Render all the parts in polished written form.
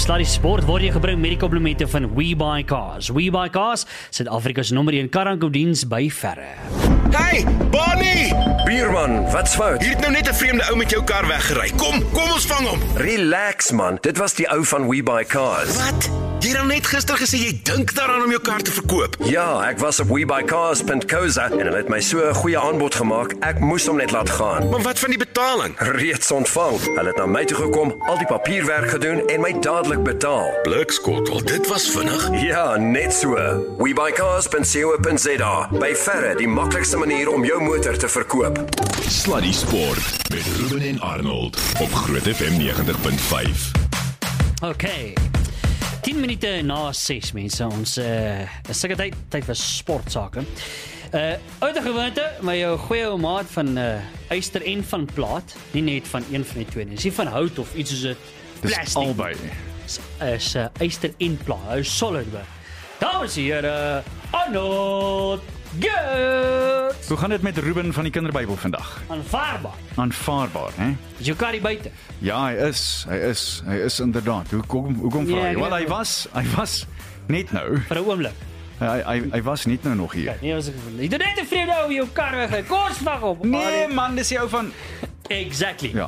Sluddy Sport word jy gebring met die komplimente van WeBuyCars. WeBuyCars, Suid-Afrika se nommer 1 karankodiens by verre. Hey, Bonnie! Buurman, wat's fout? Hier het nou net 'n vreemde ou met jou kar weggery. Kom ons vang hom. Relax man, dit was die ou van WeBuyCars. Wat? Jy het dan net gister gesê jy dink daaraan om jou kar te verkoop. Ja, ek was op WeBuyCars.co.za en hulle het my so 'n goeie aanbod gemaak, ek moes hom net laat gaan. Maar wat van die betaling? Reeds ontvang. Hulle het na my toe gekom, al die papierwerk gedoen en my dadelik betaal. Blikskottel, dit was vinnig. Ja, net so. WeBuyCars.co.za. By verre die maklikste manier om jou motor te verkoop. Sluddy Sport met Ruben en Arnold op Groot FM 90.5. Okay. 10 minute na 6 mense, ons is seker tyd vir sportsake. Uit die gewoonte, maar jou goeie ou maat van yster en van plaat, nie net van een van die twee nie. Dis nie van hout of iets soos 'n plastic. Dis albei. Is yster en plaat, hy is solid be. Dames en here, Arnold Good. Hoe gaan dit met Ruben van die Kinderbybel vandag? Aanvaarbaar, hè? Is jou kar hier buite? Ja, hy is inderdaad. Hoekom vra jy? Wel, hy was net nou. Vir 'n oomblik. Hy was net nou nog hier. Nee, jy doen net 'n vreemde ou jou kar weg. Kom ons vang op. Nee man, dis die ou van Exactly. Ja.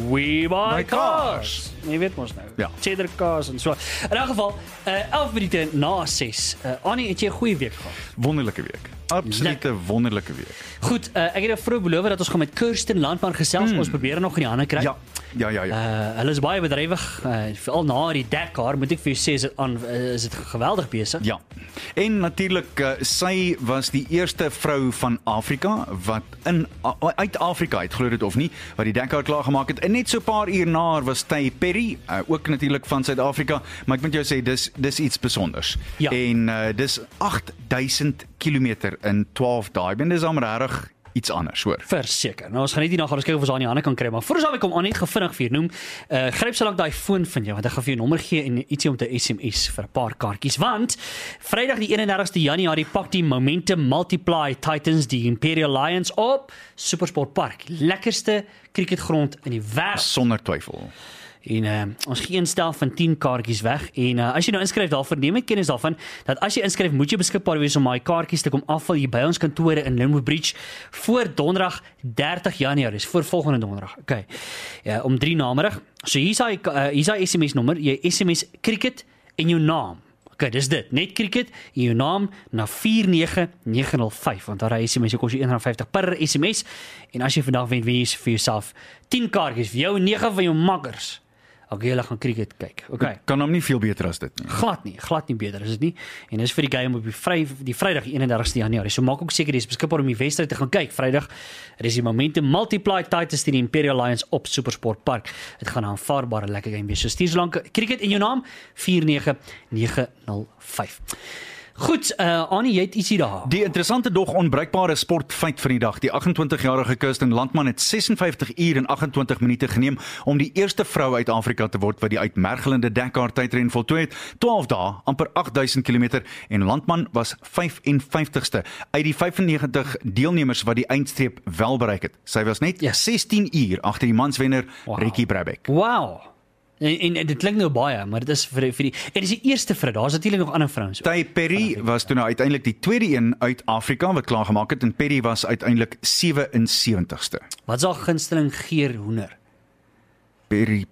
WeBuyCars. Jy weet mos nou. Ja. Cheddar cars en so. In elk geval, 11 minute na 6. Annie, het jy 'n goeie week gehad? Wonderlike week. Absolute wonderlike week. Goed, ek het vroeg beloof dat ons gaan met Kirsten Landman gesels. Ons probeer nog in die hande kry. Ja. Hulle is baie bedrywig, veral na die Dakar, moet ek vir jou sê, is dit geweldig besig. Ja. En natuurlik, sy was die eerste vrou van Afrika wat uit Afrika uit, glo dit of nie, wat die Dakar klaar gemaak het. En net so 'n paar uur na haar was Ty Perry, ook natuurlik van Suid-Afrika, maar ek moet jou sê dis iets besonders. Ja. En dis 8000 kilometer in 12 dae. Ben dis regtig iets anders, hoor. Verseker. Nou ons gaan net hierna gaan kyk of ons aan die hande kan kry, maar voor ons daarby kom aan net vinnig vir jou noem. Gryp so lank daai foon van jou want ek gaan vir jou nommer gee en ietsie om te SMS vir 'n paar kaartjies want Vrydag die 31ste Januarie pak die Momentum Multiply Titans die Imperial Lions op SuperSport Park. Lekkerste cricketgrond in die wêreld. Sonder twyfel. En ons gee een stel van 10 kaartjies weg en as jy nou inskryf daarvoor, neem ek kennis daarvan dat as jy inskryf, moet jy beskikbaar wees om daai kaartjies te kom afval hier by ons kantore in Limwood Bridge voor donderdag 30 Januarie, dis voor volgende donderdag. Okay. Om 3 namiddag. So hier's hy SMS nommer, jy SMS cricket en jou naam. Okay, dis dit. Net cricket en jou naam na 49905 want daar SMS kos jou R1.50 per SMS en as jy vandag wen jy vir jouself 10 kaartjies vir jou en 9 van jou makkers. Okay, julle gaan cricket kyk. Okay. Kan hom nie veel beter as dit nie. Glad nie beter is dit nie. En dis vir die game op die Vrydag die 31ste Januarie. So maak ook seker dis beskikbaar om die wedstryd te gaan kyk Vrydag. Dit is die Momentum Multiply Titans teen die Imperial Lions op SuperSport Park. Dit gaan 'n aanvaarbare lekker game wees. So stuur so lank cricket in jou naam 49905. Goed, Annie, jy het ietsie daar. Die interessante dog onbruikbare sportfeit van die dag. Die 28-jarige Kirsten Landman het 56 uur en 28 minute geneem om die eerste vrou uit Afrika te word wat die uitmergelende Dakar tydren voltooi het. 12 dae, amper 8000 km en Landman was 55ste uit die 95 deelnemers wat die eindstreep wel bereik het. Sy was net 16 uur agter die manswenner Ricky Brabeck. Wow. En dit klink nou baie, maar dit is vir die en dis die eerste vrou, daar's natuurlik nog ander vrouens. Ty Perry was toe nou uiteindelik die tweede een uit Afrika wat klaar gemaak het en Perry was uiteindelik 77ste. Wat is haar gunsteling geur hoender? Perry.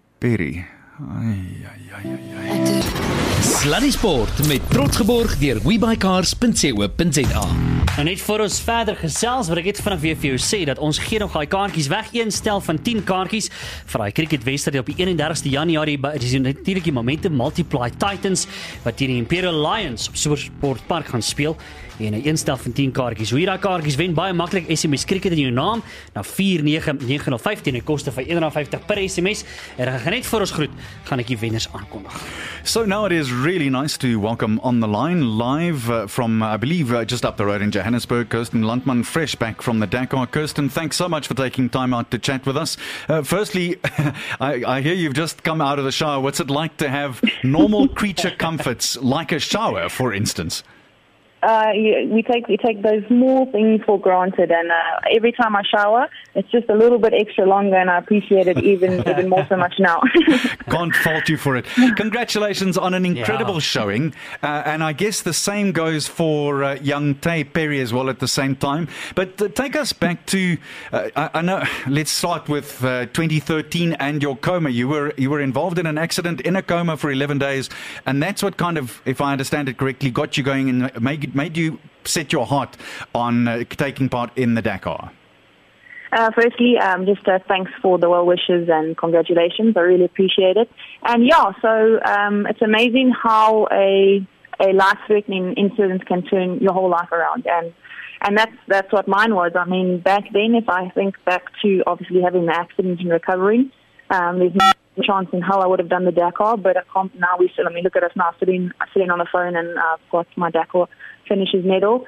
Sluddy Sport met trots geborg deur WeBuyCars.co.za. Nou net voor ons verder gesels, wil ek net vinnig weer vir jou sê dat ons gee nog daai kaartjies weg, een stel van 10 kaartjies vir daai cricketwedstryd op die 31ste Januarie. Dit is natuurlik die Momentum Multiply Titans wat teen die Imperial Lions op SuperSport Park gaan speel. En 'n stel van 10 kaartjies. Hoe jy daai kaartjies wen, baie maklik. SMS cricket in jou naam na 49905 teen 'n koste van R1.50 per SMS. En dan gaan net voor ons groet, gaan ek die wenners aankondig. So now it is really nice to welcome on the line live from I believe just up the road in Johannesburg, Kirsten Landman, fresh back from the Dakar. Kirsten, thanks so much for taking time out to chat with us. Firstly, I hear you've just come out of the shower. What's it like to have normal creature comforts like a shower, for instance? we take those small things for granted, and every time I shower, it's just a little bit extra longer, and I appreciate it even more so much now. Can't fault you for it. Congratulations on an incredible showing, and I guess the same goes for young Tay Perry as well at the same time. But take us back to, I know. Let's start with 2013 and your coma. You were involved in an accident in a coma for 11 days, and that's what kind of, if I understand it correctly, got you going and made you set your heart on taking part in the Dakar. Firstly, just thanks for the well wishes and congratulations. I really appreciate it. And so it's amazing how a life-threatening incident can turn your whole life around. And that's what mine was. I mean, back then, if I think back to obviously having the accident and recovering, there's no chance in hell I would have done the Dakar, but I can't now. Look at us now sitting on the phone, and I've got my Dakar finishes medal.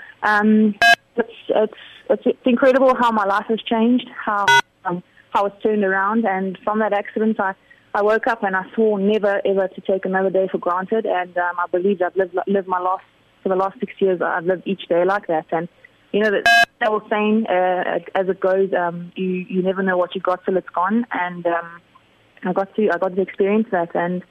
It's incredible how my life has changed, how it's turned around, and from that accident, I woke up and I swore never ever to take another day for granted, and I believe I've lived my life for the last 6 years. I've lived each day like that, and that old saying, as it goes, you never know what you got till it's gone, and I got to experience that, and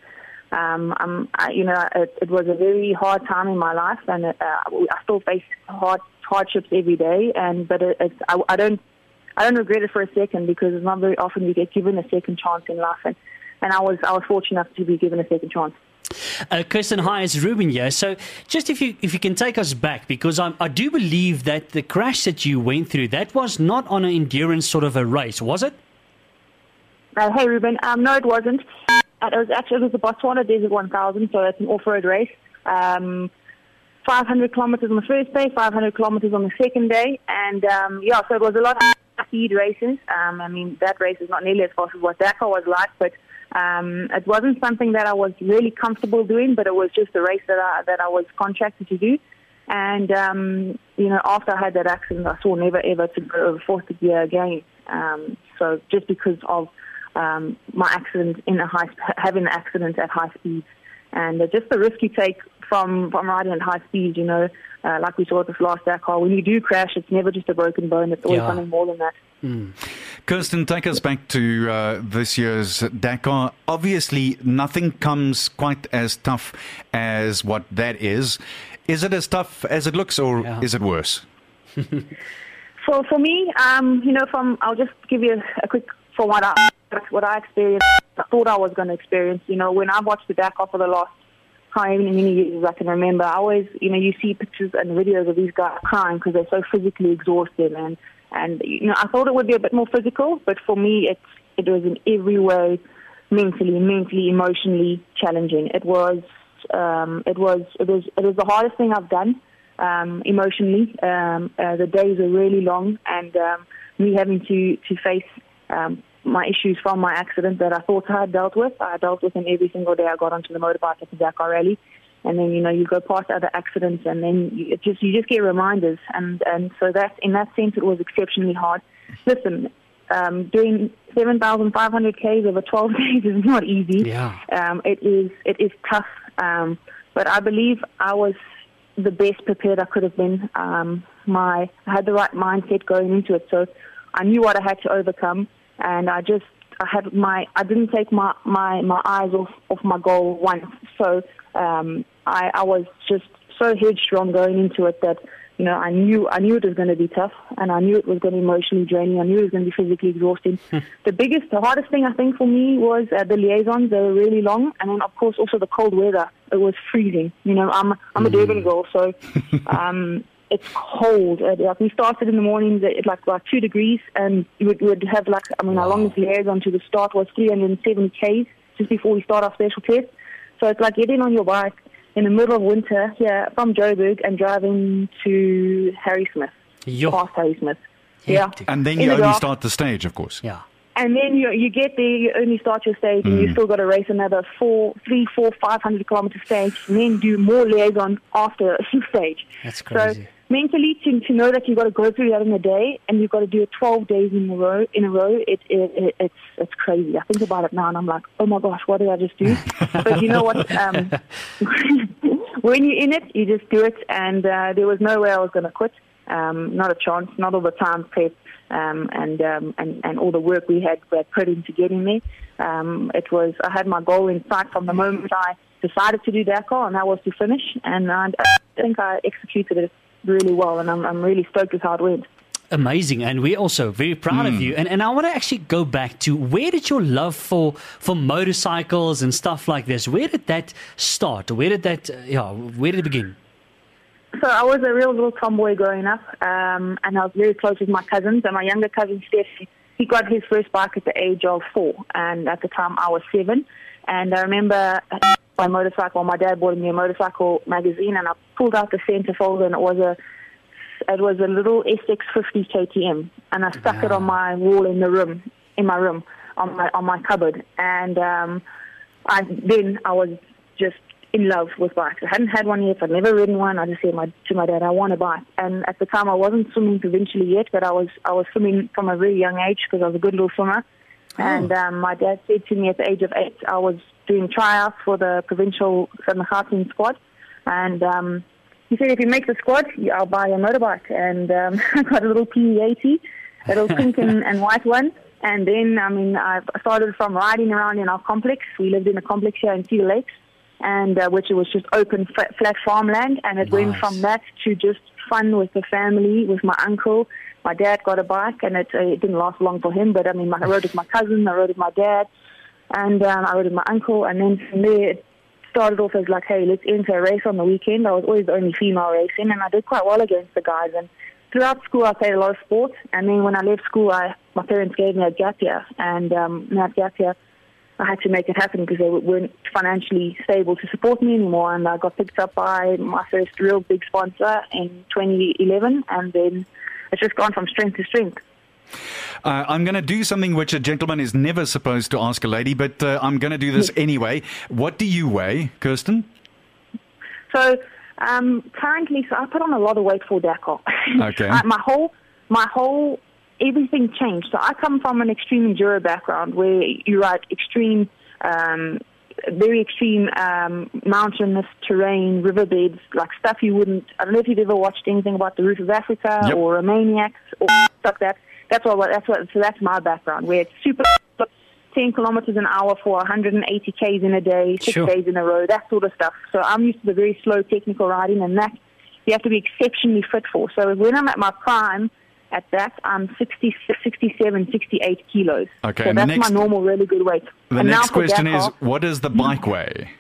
it was a very hard time in my life, and I still face hardships every day, but I don't regret it for a second, because it's not very often you get given a second chance in life, and I was fortunate enough to be given a second chance. Kirsten, hi, it's Ruben here. So just if you can take us back, because I do believe that the crash that you went through, that was not on an endurance sort of a race, was it? Hey, Ruben. No, it wasn't. It was the Botswana Desert 1000, so it's an off-road race. 500 kilometers on the first day, 500 kilometers on the second day, and so it was a lot of speed races. I mean, that race is not nearly as fast as what Dakar was like, but it wasn't something that I was really comfortable doing, but it was just a race that I was contracted to do. And after I had that accident, I swore never ever to go over fourth gear again. So just because of my accident having the accident at high speeds, and just the risk you take from riding at high speed, like we saw at this last Dakar, when you do crash, it's never just a broken bone, it's always something more than that. Kirsten, take us back to this year's Dakar. Obviously, nothing comes quite as tough as what that is. Is it as tough as it looks, or is it worse? For me, I'll just give you a quick, from what I experienced, I thought I was going to experience. When I've watched the Dakar for the last however many years I can remember, I always, you see pictures and videos of these guys crying because they're so physically exhausted, and I thought it would be a bit more physical, but for me, it was in every way mentally, emotionally challenging. It was the hardest thing I've done emotionally. The days were really long, and me having to face my issues from my accident that I thought I had dealt with. I dealt with them every single day I got onto the motorbike at the Dakar Rally. And then, you go past other accidents, and then you just get reminders. And so that, in that sense, it was exceptionally hard. Listen, doing 7,500 Ks over 12 days is not easy. Yeah. It is tough. But I believe I was the best prepared I could have been. I had the right mindset going into it. So I knew what I had to overcome. And I didn't take my eyes off my goal once. So I was just so headstrong going into it that I knew it was going to be tough, and I knew it was going to be emotionally draining. I knew it was going to be physically exhausting. The hardest thing I think for me was the liaisons. They were really long, and then of course also the cold weather. It was freezing. I'm a Durban girl, so it's cold. We started in the mornings at like 2 degrees, and we would have our longest liaison to the start was 370 Ks just before we start our special test. So it's like getting on your bike in the middle of winter here from Joburg and driving to Harrismith, past Harrismith. Yeah. And then you only start the stage, of course. Yeah. And then you get there, you only start your stage, and you still got to race another 500 kilometer stage, and then do more liaison after a stage. That's crazy. So mentally, to know that you've got to go through that in a day, and you've got to do it 12 days in a row, it's crazy. I think about it now, and I'm like, oh my gosh, what did I just do? But you know what? when you're in it, you just do it, and there was no way I was going to quit. Not a chance. Not all the time prep and all the work we had put into getting there. I had my goal in sight from the moment I decided to do Dakar, and that was to finish. And I think I executed it really well, and I'm really stoked with how it went. Amazing, and we're also very proud of you. And I want to actually go back to, where did your love for motorcycles and stuff like this, where did that start? Where did it begin? So I was a real little tomboy growing up, and I was very close with my cousins. And my younger cousin, Steph, he got his first bike at the age of 4, and at the time I was 7. And I remember my motorcycle, my dad bought me a motorcycle magazine, and I pulled out the center folder, and it was a little SX50 KTM, and I stuck it on my wall in my room, on my cupboard. And I was just in love with bikes. I hadn't had one yet. I'd never ridden one. I just said to my dad, I want a bike. And at the time, I wasn't swimming provincially yet, but I was swimming from a very young age because I was a good little swimmer. Oh. And my dad said to me at the age of 8, I was doing tryouts for the provincial Southern Gauteng squad, and he said, if you make the squad, I'll buy you a motorbike. And I got a little PE80, a little pink and white one. And then, I started from riding around in our complex. We lived in a complex here in Cedar Lakes, and which was just open, flat farmland. And it went from that to just fun with the family, with my uncle. My dad got a bike, and it didn't last long for him. But, I rode with my cousin, I rode with my dad, and I rode with my uncle. And then from there, it started off as like, hey, let's enter a race on the weekend. I was always the only female racing, and I did quite well against the guys. And throughout school, I played a lot of sport. And then when I left school, my parents gave me a gap year. And in that gap year, I had to make it happen because they weren't financially stable to support me anymore. And I got picked up by my first real big sponsor in 2011. And then it's just gone from strength to strength. I'm going to do something which a gentleman is never supposed to ask a lady, but I'm going to do this anyway. What do you weigh, Kirsten? So currently, I put on a lot of weight for Dakar. Okay. My whole everything changed. So I come from an extreme enduro background where you ride extreme, very extreme mountainous terrain, riverbeds, like stuff you wouldn't. I don't know if you've ever watched anything about the Roof of Africa or Romaniacs or stuff like that. So that's my background, where it's super 10 kilometers an hour for 180 Ks in a day, 6 days in a row, that sort of stuff. So I'm used to the very slow technical riding, and that you have to be exceptionally fit for. So when I'm at my prime at that, I'm 66, 67, 68 kilos. Okay, so that's my normal really good weight. The next question is, what does the bike weigh?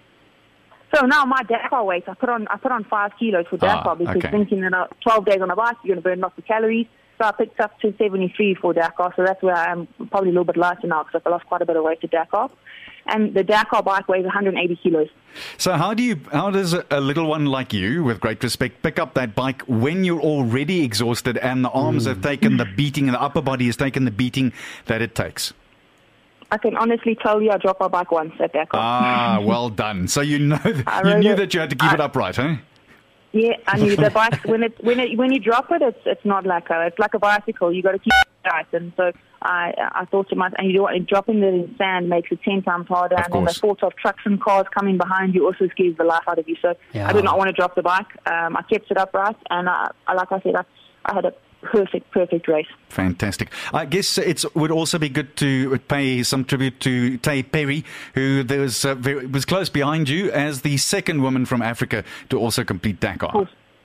So now my Dakar weight, I put on 5 kilos for Dakar because thinking that 12 days on a bike, you're going to burn lots of calories. So I picked up to 73 for Dakar, so that's where I am, probably a little bit lighter now because I lost quite a bit of weight to Dakar. And the Dakar bike weighs 180 kilos. So how does a little one like you, with great respect, pick up that bike when you're already exhausted and the arms have taken the beating and the upper body has taken the beating that it takes? I can honestly tell you I dropped my bike once at Dakar. Ah, well done. So you knew that you had to keep it upright, huh? Yeah, I knew the bike when you drop it, it's not like it's like a bicycle. You got to keep it tight, and so I thought to myself, and dropping it in sand makes it 10 times harder. And then the thought of trucks and cars coming behind you also scares the life out of you. So I did not want to drop the bike. I kept it upright, and like I said, I had a perfect race. Fantastic. I guess it would also be good to pay some tribute to Tay Perry, who was close behind you as the second woman from Africa to also complete Dakar.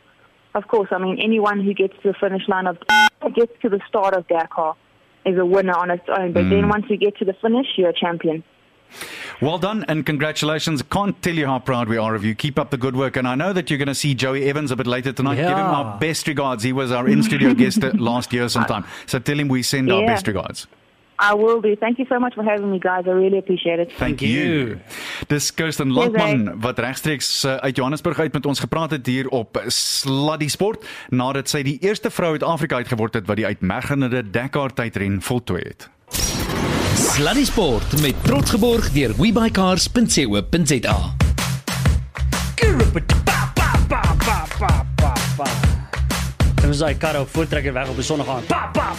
Of course. I mean, anyone who gets to the finish line gets to the start of Dakar is a winner on its own. But then once you get to the finish, you're a champion. Well done and congratulations. Can't tell you how proud we are of you. Keep up the good work. And I know that you're going to see Joey Evans a bit later tonight. Give him our best regards. He was our in-studio guest last year sometime. So tell him we send our best regards. I will do. Thank you so much for having me, guys. I really appreciate it. Thank you. Dis Kirsten Landman wat regstreeks uit Johannesburg uit met ons gepraat het hier op Sluddy Sport, nadat sy die eerste vrou uit Afrika uitgeword het wat die uitmergelende Dakar tydren voltooi het. Sluddy Sport met trots geborg deur webuycars.co.za. Dit was daai kar op voortrekker weg op 'n sonnige aand.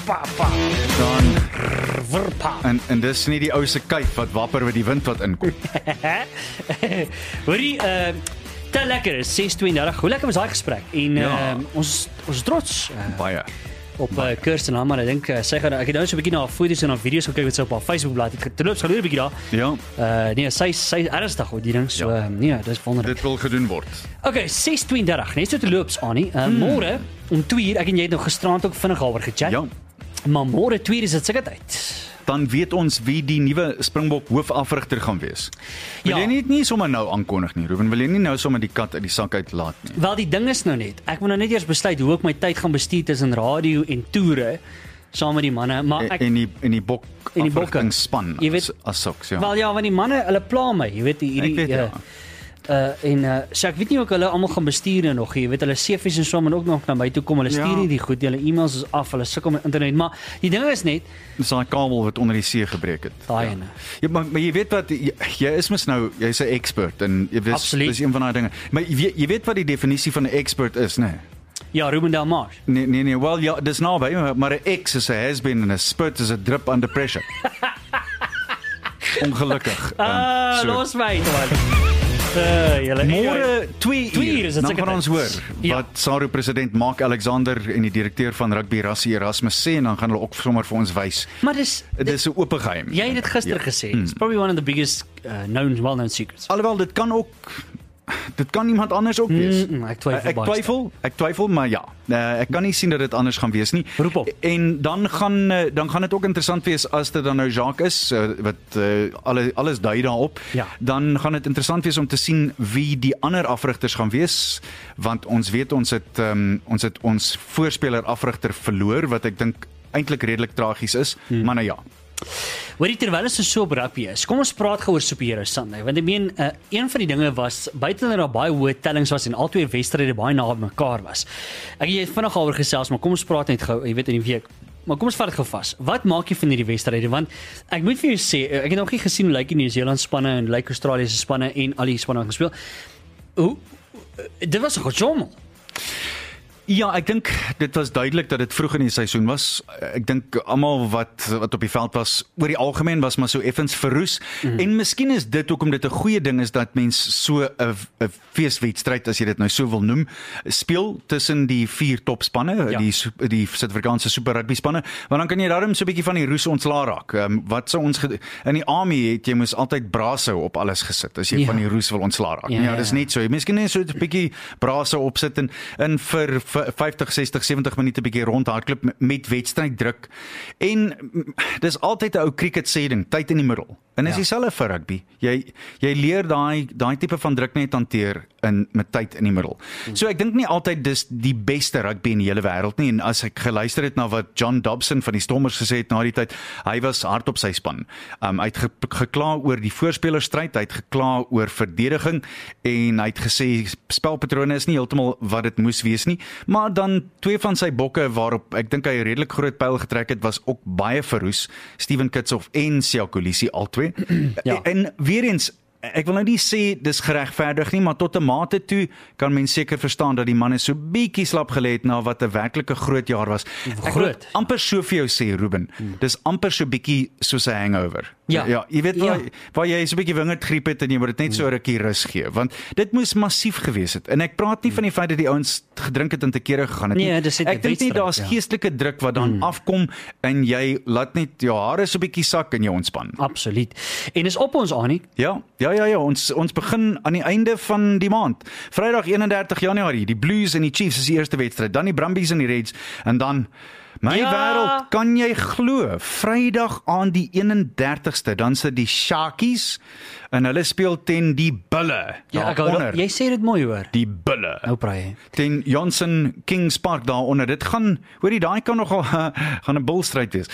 En dis nie die ou se kuif wat wapper met die wind wat inkom. Hoorie, Te lekker is 6:32. Hoe lekker was daai gesprek? En ons is trots Baie. op Kirsten Hammer. Ek dink sy gaan ek het nou so 'n bietjie na foto's en na video's gekyk wat sy op haar Facebook bladsy het. Terloops gaan 'n bietjie daar. Ja, Nee, sy ernstig oor die ding. So nee, dis wonderlik. dit wil gedoen word. Okay, 6:32. Net so te loops Annie. Môre om 2:00, ek en jy het nog gisterand ook vinnig daaroor gechat. Ja. Maar môre 2:00 is dit seker tyd. Dan weet ons wie die nuwe Springbok hoofafrigter gaan wees. Wil Ja. jy nie sommer nou aankondig nie, Ruben? Wil jy nie nou sommer die kat uit die sak uitlaat nie? Wel, die ding is nou net, ek moet nou net eers besluit hoe ek my tyd gaan bestuur tussen radio en toere saam met die manne, maar ek En die bok En die bokke. afrigtingsspan Jy weet- as soks, ja. wel ja, want die manne, hulle pla my, jy weet hierdie Ek weet, ja. So ek weet nie ook hulle almal gaan bestuur nog, jy weet hulle CV's en so moet ook nog na my toe kom. Hulle stuur Ja. nie die goed, hulle e-mails is af, hulle sukkel met internet, maar die ding is net Dis daai kabel wat onder die see gebreek het. daai ene. Ja, maar jy weet wat jy is mos nou, jy's 'n expert en jy Absoluut. dis een van daai dinge. Maar jy weet wat die definisie van 'n expert is, né? Ja, Ruben Delmars. Nee, wel ja, dis naby, maar 'n ex is 'n has-been en 'n spurt is 'n drip under pressure. Ongelukkig. Los my man. Julle Môre 2 2 uur is dit dan seker gaan ons tyd. hoor Ja. wat SARU president Mark Alexander en die direkteur van rugby Rassie Erasmus sê en dan gaan hulle ook sommer vir ons wys. Maar dis Dis 'n oop geheim. jy het dit gister gesê. It's probably one of the biggest well-known secrets. Alhoewel dit kan iemand anders ook wees. Ek twyfel. Ek twyfel, maar ja. Ek kan nie sien dat dit anders gaan wees nie. Roep op. En dan gaan dit ook interessant wees as dit dan nou Jacques is wat alles dui daarop. Ja. Dan gaan dit interessant wees om te sien wie die ander afrigters gaan wees, want ons weet ons het ons voorspeler afrigter verloor wat ek dink eintlik redelik tragies is, maar nou ja. Hoorie, terwyl ons so op rugby is, kom ons praat gou oor Superhero Sunday, want ek meen een van die dinge was buite dat daar baie hoë tellings was en al twee wedstryde baie naby mekaar was. Ek het vinnig daaroor gesels, maar kom ons praat net gou, jy weet in die week. Maar kom ons vat dit gou vas. Wat maak jy van hierdie wedstryde? Want ek moet vir jou sê, ek het nog nie gesien hoe lyk die Nieu-Seeland spanne en lyk Australië se spanne en al die spanne wat gespeel. Dit was 'n gejommel. Ja, ek dink dit was duidelik dat dit vroeg in die seisoen was. Ek dink almal wat op die veld was, oor die algemeen was maar so effens verroes. En miskien is dit hoekom dit 'n goeie ding is dat mens so 'n feeswedstryd, as jy dit nou so wil noem, speel tussen die 4 topspanne, Ja. die Suid-Afrikaanse Super Rugby spanne, want dan kan jy daarom so 'n bietjie van die roes ontslaa raak. Wat sou ons in die army het jy moes altyd brasou op alles gesit as jy van die roes wil ontslaa raak. Ja, Dis net so. Jy miskien net so 'n bietjie brasou opsit en vir 50, 60, 70 minute bietjie rondhardloop met wedstryddruk. En dis altyd 'n ou cricket sê ding, tyd in die middel. En dis dieselfde vir rugby. Jy leer daai tipe van druk net hanteer met tyd in die middel. So ek dink nie altyd dis die beste rugby in die hele wêreld nie, en as ek geluister het na wat John Dobson van die Stormers gesê het na die tyd, hy was hard op sy span. Hy het gekla oor die voorspelerstryd, hy het gekla oor verdediging en hy het gesê spelpatrone is nie heeltemal wat dit moes wees nie, maar dan 2 van sy bokke waarop ek dink hy 'n redelik groot pyl getrek het, was ook baie verroes. Steven Kitshoff en Siya Kolisi albei. Ja. En weer eens, ek wil nou nie sê dis geregverdig nie, maar tot 'n mate toe kan mens seker verstaan dat die manne so bietjie slap gelê het na wat 'n werklike groot jaar was. Ek wil Groot. amper so vir jou sê, Ruben, dis amper so bietjie soos 'n hangover. Ja. Jy weet waar jy so 'n bietjie wingerdgriep het en jy moet dit net so 'n rukkie rus gee, want dit moes massief gewees het. En ek praat nie van die feit dat die ouens gedrink het en te kere gegaan het nie. Nee, dis net 'n ek dink nie wedstryd, daar's ja. geestelike druk wat dan afkom en jy laat net jou hare so 'n bietjie sak en jy ontspan. Absoluut. En is op ons Annie. Ja, ons begin aan die einde van die maand. Vrydag 31 Januarie, die Blues en die Chiefs is die eerste wedstryd, dan die Brumbies en die Reds en dan my wêreld, kan jy glo, Vrydag aan die 31ste, dan sit die Sharkies en hulle speel ten die Bulle. Ja, daaronder. jy sê dit mooi hoor. Die Bulle. Nou praai. Ten Johnson Kings Park daaronder. Dit gaan, hoorie, daai kan nogal gaan 'n bulstryd wees.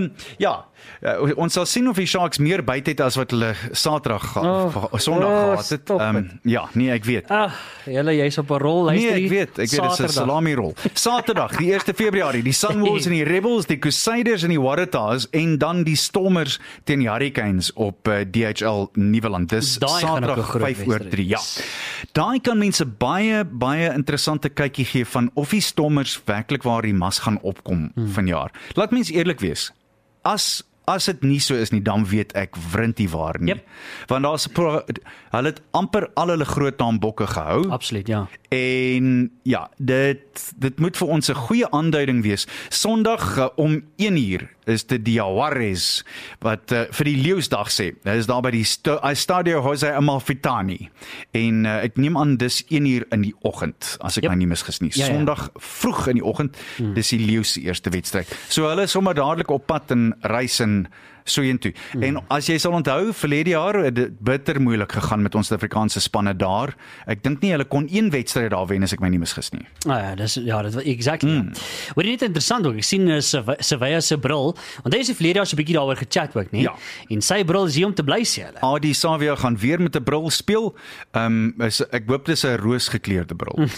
Ons sal sien of die Sharks meer byt het as wat hulle Sondag gehad het. stop het. Ja, nee, ek weet. Jy's op 'n rol, luister. Nee, ek weet, dis 'n salami rol. Saterdag, die 1 Februarie, die Sunwolves en die Rebels, die Crusaders en die Waratahs en dan die Stormers teen die Hurricanes op DHL Nieuweland. Dis Daai gaan ook 'n Saterdag groot 5:03. Ja. Daai kan mense baie interessante kykie gee van of die Stormers werklik waar die mas gaan opkom vanjaar. Laat mens eerlik wees. As as dit nie so is nie, dan weet ek wrintie waar nie. Yep. Want hulle het amper al hulle groot naambokke gehou. Absoluut, ja. En ja, dit moet vir ons 'n goeie aanduiding wees. Sondag om 1:00 is dit die Jaguares wat vir die Leeuwsdag sê. Dit is daar by die Stadio José Amalfitani. En ek neem aan dis 1:00 in die oggend, as ek my nie misgis nie. Sondag vroeg in die oggend, dis die Leeuws se eerste wedstryd. So hulle is sommer dadelik op pad en reis en so heentoe. En as jy sal onthou, verlede jaar het dit bitter moeilik gegaan met ons Suid-Afrikaanse spanne daar. Ek dink nie hulle kon een wedstryd daar wen as ek my nie misgis nie. Dit was exactly. Hoor jy net interessant ook, ek sien Sevilla se bril, want hy is verlede jaar so 'n bietjie daaroor gechat ook, nie? Ja. En sy bril is hier om te bly sê hulle. Adi Savia gaan weer met 'n bril speel. Ek hoop dis 'n roosgekleurde bril.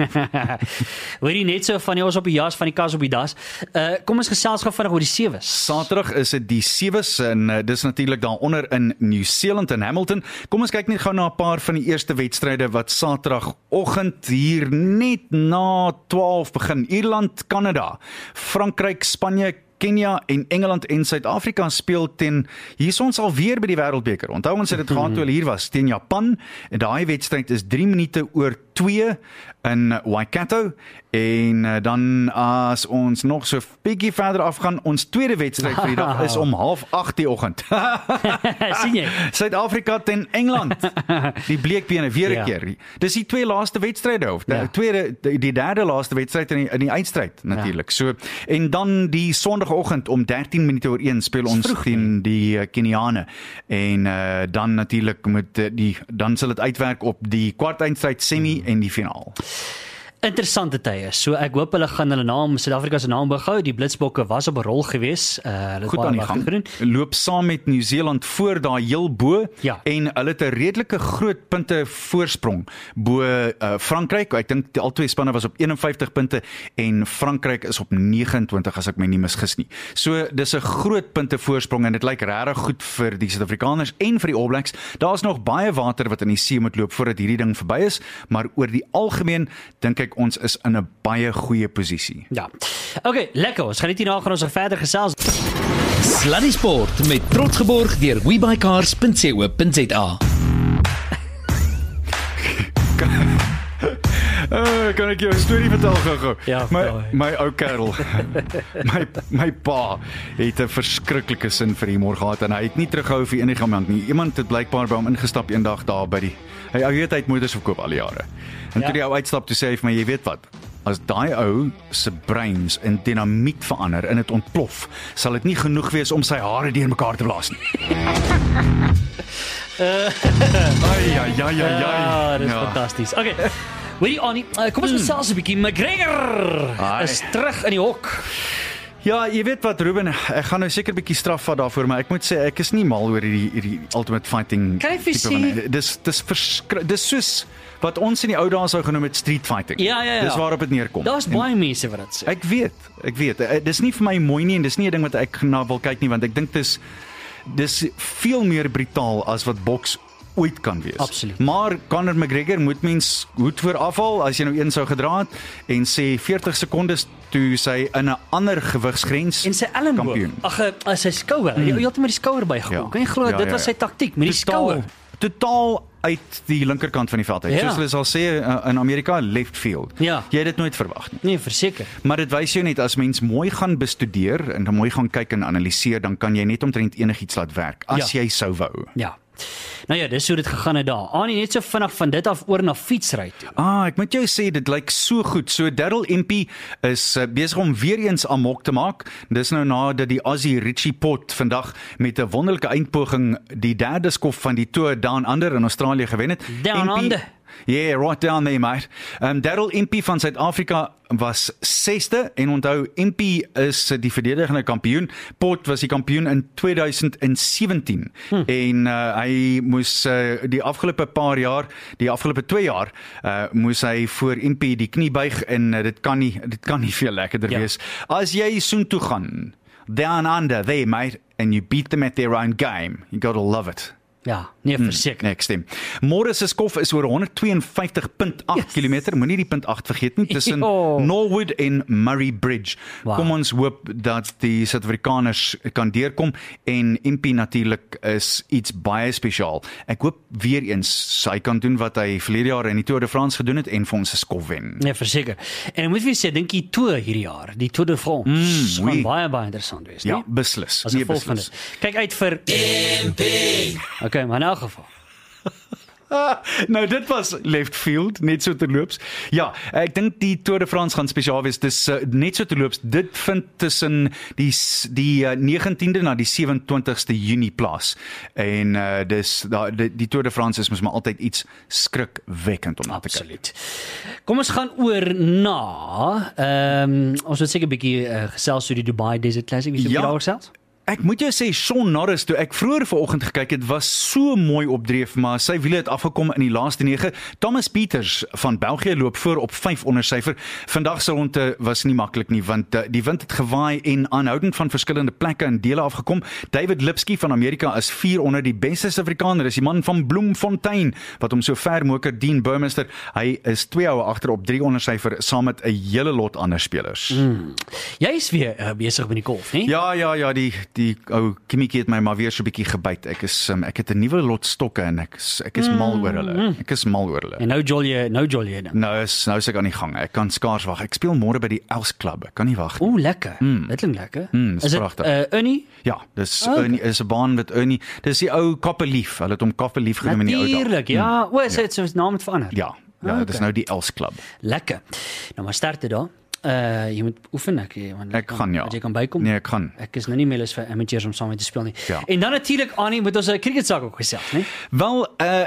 Hoor jy net so van ons op die jas, van die kas op die das. Kom ons gesels gou vinnig oor die sewes. Saterdag is dit die sewes en dis natuurlik daaronder in New Zealand en Hamilton. Kom ons kyk net gou na 'n paar van die eerste wedstryde wat Saterdagoggend hier net na 12 begin. Ierland, Kanada, Frankryk, Spanje, Kenia en Engeland en Suid-Afrika speel teen, hier is ons alweer by die Wêreldbeker. Onthou ons het dit gehad toe hulle hier was, teen Japan, en daai wedstryd is 3 minute oor 2 in Waikato, en dan as ons nog so bietjie verder afgaan, ons tweede wedstryd vir die dag is om 7:30 die oggend. Sien jy? Suid-Afrika teen Engeland, die bleekbene weer 'n keer. Dis die twee laaste wedstryde, of die derde laaste wedstryd in die eindstryd natuurlik. So, en dan die Sondagoggend om 13 minute oor 1 speel ons teen die Keniane, en dan natuurlik dan sal dit uitwerk op die kwart-eindstryd, semi en die finaal. Interessante tye. So ek hoop hulle gaan hulle naam, Suid-Afrika se naam behou. Die Blitsbokke was op 'n rol gewees. Goed aan die gang. Loop saam met Nieu-Seeland voor daar heel bo, en hulle het 'n redelike groot punte voorsprong bo Frankryk. Ek dink al twee spanne was op 51 punte en Frankryk is op 29 as ek my nie misgis nie. So dis 'n groot punte voorsprong en dit lyk regtig goed vir die Suid-Afrikaners en vir die All Blacks. Daar's nog baie water wat in die see moet loop voordat hierdie ding verby is, maar oor die algemeen dink ek ons is in 'n baie goeie posisie. Ja. Okay, lekker. Ons gaan net hierna gaan ons verder gesels. Sluddy Sport met trots geborg deur webycars.co.za. Kan ek jou 'n storie vertel gou? Ja, my ou kerel, my pa het 'n verskriklike sin vir humor gehad en hy het nie teruggehou vir enige iemand nie. Iemand het blykbaar by hom ingestap eendag daar by hy weet hy het motors verkoop al die jare. En toe die ou uitstap, toe sê hy vir my, jy weet wat, as daai ou se brains in dinamiet verander en dit ontplof, sal dit nie genoeg wees om sy hare deurmekaar te blaas nie. Ja, dit is fantasties. Okay. Hoorie Annie, kom ons gesels 'n bietjie. McGregor is terug in die hok. Ja, jy weet wat Ruben, ek gaan nou seker 'n bietjie straf vat daarvoor, maar ek moet sê ek is nie mal oor hierdie Ultimate Fighting. Kan ek vir sê, dis soos wat ons in die ou dae sou genoem het street fighting. Ja. Dis waarop dit neerkom. Daar's baie mense wat dit sê. Ek weet. Dis nie vir my mooi nie en dis nie 'n ding wat ek na wil kyk nie, want ek dink dis veel meer brutaal as wat boks ooit kan wees. Absoluut. Maar Conor McGregor moet mens hoed voor afhaal as jy nou een sou gedra het en sê 40 sekondes toe sy in 'n ander gewigsgrens en sy elmboog. Ag, sy skouer. Jy het met die skouer bygekom. Kan jy glo dit was sy taktiek met die skouer? Totaal uit die linkerkant van die veld uit. Soos hulle sal sê in Amerika, left field. Ja. Jy het dit nooit verwag nie. Nee, verseker. Maar dit wys jou net, as mens mooi gaan bestudeer en dan mooi gaan kyk en analiseer, dan kan jy net omtrent enigiets laat werk, as jy sou wou. Ja. Nou ja, dis hoe dit gegaan het daar. Annie, net so vinnig van dit af oor na fietsry toe. Ek moet jou sê, dit lyk so goed. So Darryl Impey is besig om weer eens amok te maak. Dis nou nadat die Aussie Richie Port vandag met 'n wonderlike eindpoging die derde skof van die Tour Down Under in Australië gewen het. Down Under. Yeah, right down there, mate. Darryl Impey van Suid-Afrika was 6de en onthou, Impey is die verdedigende kampioen. Port was die kampioen in 2017 en hy moes die afgelope 2 jaar moes hy voor Impey die knie buig en dit kan nie veel lekkerder wees. As jy soontoe gaan, down under there, mate, and you beat them at their own game, you gotta love it. Ja, Nee, verseker. Nee, ek stem. Môre se skof is oor 152.8 km, moenie die punt 8 vergeet nie, tussen Norwood en Murray Bridge. Wow. Kom ons hoop dat die Suid-Afrikaners kan deurkom en MP natuurlik is iets baie spesiaal. Ek hoop weer eens hy kan doen wat hy verlede jaar in die Tour de France gedoen het en vir ons 'n skof wen. Nee, verseker. En ek moet vir sê, dink die Tour hierdie jaar, die Tour de France, gaan baie interessant wees, Ja, nie? beslis. As gevolg van dit. Kyk uit vir MP. Okay, maar in elk geval. Nou dit was left field, net so terloops. Ja, ek dink die Tour de France gaan spesiaal wees. Dis net so terloops. Dit vind tussen die 19de na die 27ste Junie plaas. En dis die Tour de France is mos maar altyd iets skrikwekkend om na te kyk. Absoluut. Kom ons gaan oor na ons wil seker 'n bietjie gesels oor die Dubai Desert Classic. Wie sou daaroor gesels? Ek moet jou sê, Shaun Norris, toe ek vroeër vanoggend gekyk het, was so mooi opdreef, maar sy wiele het afgekom in die laaste 9. Thomas Pieters van België loop voor op 5 onder syfer. Vandag se ronde was nie maklik nie, want die wind het gewaai en aanhoudend van verskillende plekke en dele afgekom. David Lipsky van Amerika is 4 onder. Die beste Suid-Afrikaner is die man van Bloemfontein, wat hom so ver moker, Dean Burmester. Hy is 2 houe agter op 3 onder syfer, saam met 'n hele lot ander spelers. Jy is weer besig met die golf, nie? Ja, die ou Kimmietjie het my maar weer so 'n bietjie gebyt. Ek het 'n nuwe lot stokke en ek is mal oor hulle. Ek is mal oor hulle. En nou jol jy dan. Nou is ek aan die gang. Ek kan skaars wag. Ek speel môre by die Els Club. Ek kan nie wag nie. Oeh, lekker. Dit klink lekker. Is dit pragtig. Ernie? Ja, dis Ernie is 'n baan met Ernie. Dis die ou Kappelief. Hulle het hom Kappelief genoem in die ou dae. Natuurlik, ja. O, sy het sy naam het verander. Ja, dis nou die Els Club. Lekker. Nou maar starte daar. Jy moet oefen ek gaan ja. Jy kan bykom. Nee, ek gaan. Ek is nou nie meer lus vir amateurs om saam met te speel nie. Ja. En dan natuurlik Annie moet ons 'n cricketsaak ook gesels, né? Wel,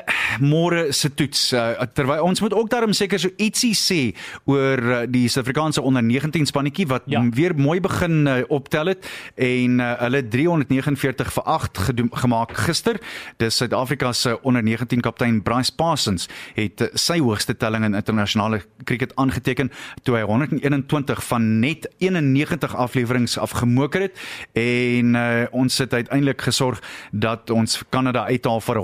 môre se toets. Terwyl ons moet ook daarom seker so ietsie sê oor die Suid-Afrikaanse onder 19 spannetjie wat weer mooi begin optel het en hulle 349 vir 8 gemaak gister. Dis Suid-Afrika se onder 19 kaptein Bryce Parsons het sy hoogste telling in internasionale cricket aangeteken toe hy 121 van net 91 afleweringe afgemoker het en ons het uiteindelik gesorg dat ons Kanada uithaal vir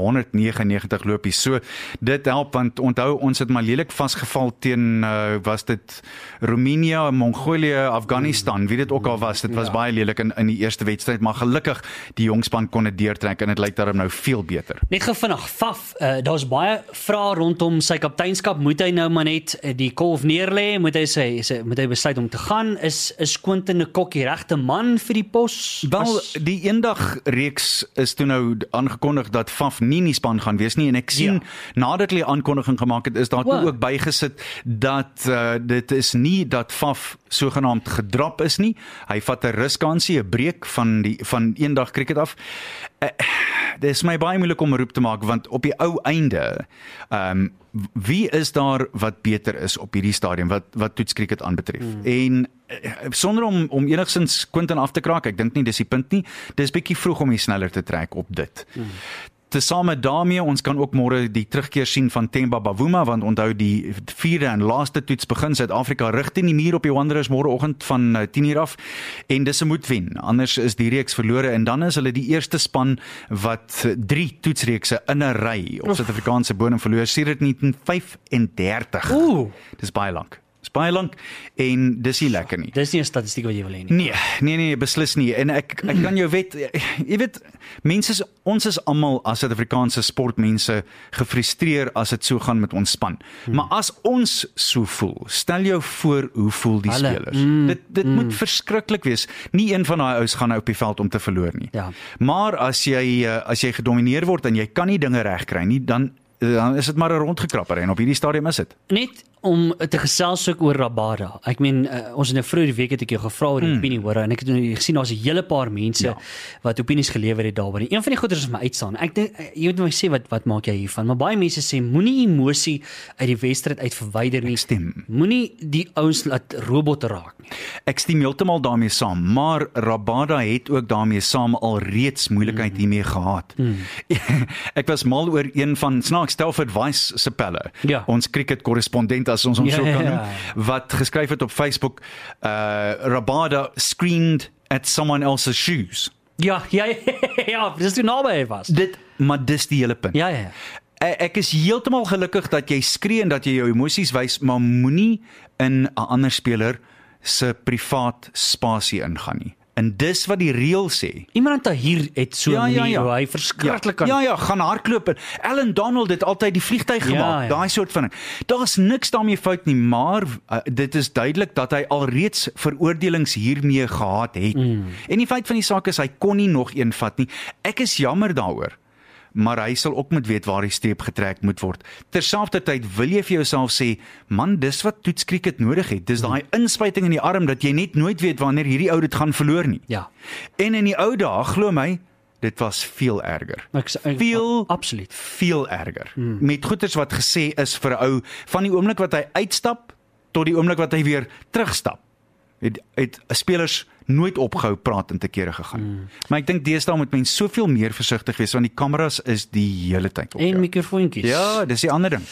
199 lopies. So dit help want onthou ons het maar lelik vasgeval teen was dit Roemenië, Mongolië, Afghanistan, wie dit ook al was. Dit was baie lelik in die eerste wedstryd, maar gelukkig die jongspan kon dit deurtrek en dit lyk daarom nou veel beter. Net gou vinnig, Faf, daar's baie vrae rondom sy kapteinskap. Moet hy nou maar net die kolf neerlê? Moet hy besluit om te gaan? Is Quinton de Kock die regte man vir die pos? Wel, die eendag reeks is toe nou aangekondig dat Faf nie in die span gaan wees nie en ek sien nadat hulle aankondiging gemaak het, is daar toe ook bygesit dat dit is nie dat Faf sogenaamd gedrap is nie. Hy vat 'n ruskansie, 'n breek van eendag cricket af. Dit is my baie moeilik om 'n roep te maak want op die ou einde wie is daar wat beter is op hierdie stadium wat toetskriket aanbetref. En sonder om enigstens Quinton af te kraak, ek dink nie dis die punt nie. Dis bietjie vroeg om die sneller te trek op dit. Tesame daarmee, ons kan ook môre die terugkeer sien van Themba Bavuma, want onthou die 4de en laaste toets begin Suid-Afrika rig teen die muur op die Wanderers môreoggend van 10:00 af en dis 'n moet wen, anders is die reeks verlore en dan is hulle die eerste span wat 3 toetsreekse in 'n ry op Suid-Afrikaanse bodem verloor sedert 1935. Dis baie lank. Dis baie lank en dis nie lekker nie. Dis nie 'n statistiek wat jy wil hê nie. Nee, beslis nie. En ek kan jou jy weet, ons is almal as Suid-Afrikaanse sportmense gefrustreer as dit so gaan met ons span. Maar as ons so voel, stel jou voor hoe voel die spelers. Dit moet verskriklik wees. Nie een van daai ouens gaan op die veld om te verloor nie. Ja. Maar as jy gedomeineer word en jy kan nie dinge regkry nie, dan is dit maar 'n rondgekrapper en op hierdie stadium is dit. Net om te gesels ook oor Rabada. Ek meen, ons het nou vroeër die week het ek jou gevra oor die opinie hoor en ek het gesien daar's 'n hele paar mense wat opinies gelewer het daarby. Een van die goeders wat my uitstaan. Ek dink jy moet my sê wat maak jy hiervan? Maar baie mense sê moenie emosie uit die wedstryd uit verwyder nie. Moenie die ouens laat robotte raak nie. Ek stem heeltemal daarmee saam, maar Rabada het ook daarmee saam al reeds moeilikheid hiermee gehad. Ek was mal oor een van Stelford Weiss se pelle. Ons cricket korrespondent as ons hom so kan noem, wat geskryf het op Facebook, Rabada screamed at someone else's shoes. Ja, dis toe naby was. maar dis die hele punt. Ja. Ek is heeltemal gelukkig dat jy skree en dat jy jou emosies wys, maar moenie in 'n ander speler se privaat spasie ingaan nie. En dis wat die reël sê. Iemand hier het so hoe hy verskriklik kan. Ja, gaan hardloop. En Alan Donald het altyd die vliegtuig gemaak, daai soort van ding. Daar's niks daarmee fout nie, maar dit is duidelik dat hy alreeds veroordelings hiermee gehad het. En die feit van die saak is, hy kon nie nog een vat nie. Ek is jammer daaroor, maar hy sal ook moet weet waar die streep getrek moet word. Terselfdertyd wil jy vir jouself sê, man, dis wat toetskriket nodig het. Dis daai inspuiting in die arm, dat jy net nooit weet wanneer hierdie ou dit gaan verloor nie. Ja. En in die ou dae, glo my, dit was veel erger. Absoluut. Veel erger. Met goeters wat gesê is vir 'n ou, van die oomblik wat hy uitstap, tot die oomblik wat hy weer terugstap, het spelers nooit opgehou praat en te kere gegaan. Maar ek dink deesdae moet mens soveel meer versigtig wees, want die kameras is die hele tyd op jou. En mikrofoontjies. Ja, dis die ander ding.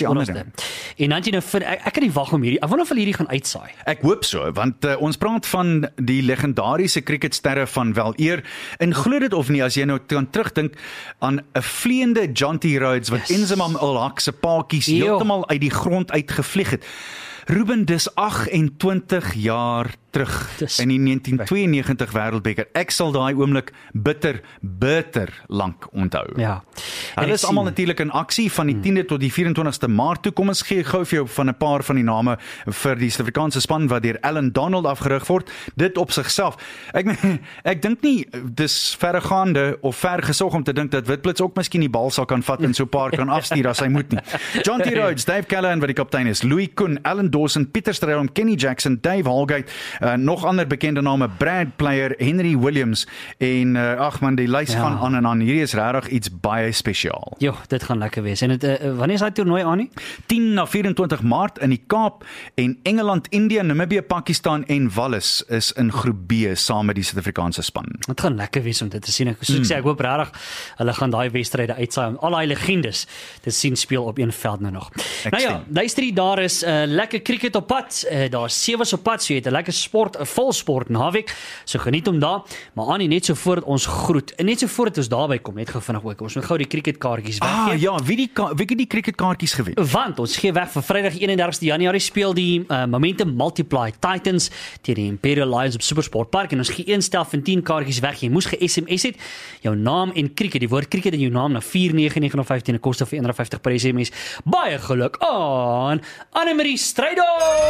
En dan jy nou, ek kan nie wag om hierdie, ek wonder of hulle hierdie gaan uitsaai. Ek hoop so, want ons praat van die legendariese cricketsterre van weleer, en glo dit of nie, as jy nou kan terugdink aan 'n vleiende Jonty Rhodes, wat Enzimam ul Haq se paadjies heeltemal uit die grond uitgevlieg het. Ruben, dis 28 jaar terug in die 1992 Wêreldbeker. Ek sal daai oomblik bitter lank onthou. Ja. Hulle is almal natuurlik in aksie van die 10de tot die 24ste Maart toe. Kom ons gee gou vir jou van 'n paar van die name vir die Suid-Afrikaanse span wat deur Alan Donald afgerig word. Dit op sigself. Ek dink nie dis verregaande of ver gesog om te dink dat Witblits ook miskien die bal sal kan vat en so 'n paar kan afstuur as hy moet nie. Jonty Rhodes, Dave Callahan wat die kaptein is, Louis Koen, Alan Dawson, Pieter Strydom, Kenny Jackson, Dave Holgate, nog ander bekende name, Brad Player, Henry Williams en ag man, die lys gaan aan en aan. Hierdie is regtig iets baie spesiaal. Jo, dit gaan lekker wees. En dit wanneer is daai toernooi aan nie? 10 na 24 Maart in die Kaap, en Engeland, India, Namibië, Pakistan en Wallis is in groep B saam met die Suid-Afrikaanse span. Dit gaan lekker wees om dit te sien. Soos ek sê, ek hoop regtig hulle gaan daai wedstryde uitsaai om al daai legendes te sien speel op een veld nou nog. Luister hier, daar is lekker cricket op pad. Daar is 7's op pad, so jy het 'n lekker sport, 'n vol sport naweek. So geniet hom daar. Maar Annie, net so voordat ons groet en net so voordat ons daarby kom, net gou vinnig ook. Ons moet gou die cricketkaartjies weggee. Wie het die cricketkaartjies gewen? Want ons gee weg vir Vrydag 31ste Januarie speel die Momentum Multiply Titans teen die Imperial Lions op Supersport Park, en ons gee een stel van 10 kaartjies weg. Jy moes ge-SMS het jou naam en cricket, die woord cricket en jou naam na 49915 en koste vir R150 per SMS. Baie geluk aan Anne-Marie Strydom.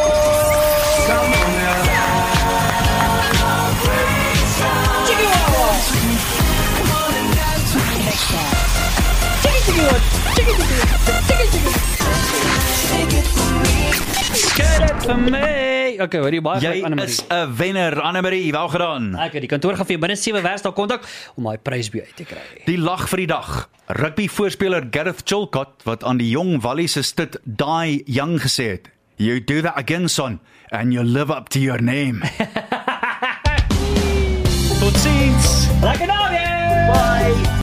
Vir my. Okay, hoor jy baie jy is 'n wenner, Anne-Marie, wel gedaan. Okay, die kantoor gaan vir jou binne 7 werksdae kontak om daai prys by uit te kry. Die lag vir die dag. Rugby voorspeler Gareth Chilcott wat aan die jong Wallis se stit Dai Young gesê het, "You do that again, son, and you live up to your name." Tot ziens. Lekker naweek. Bye.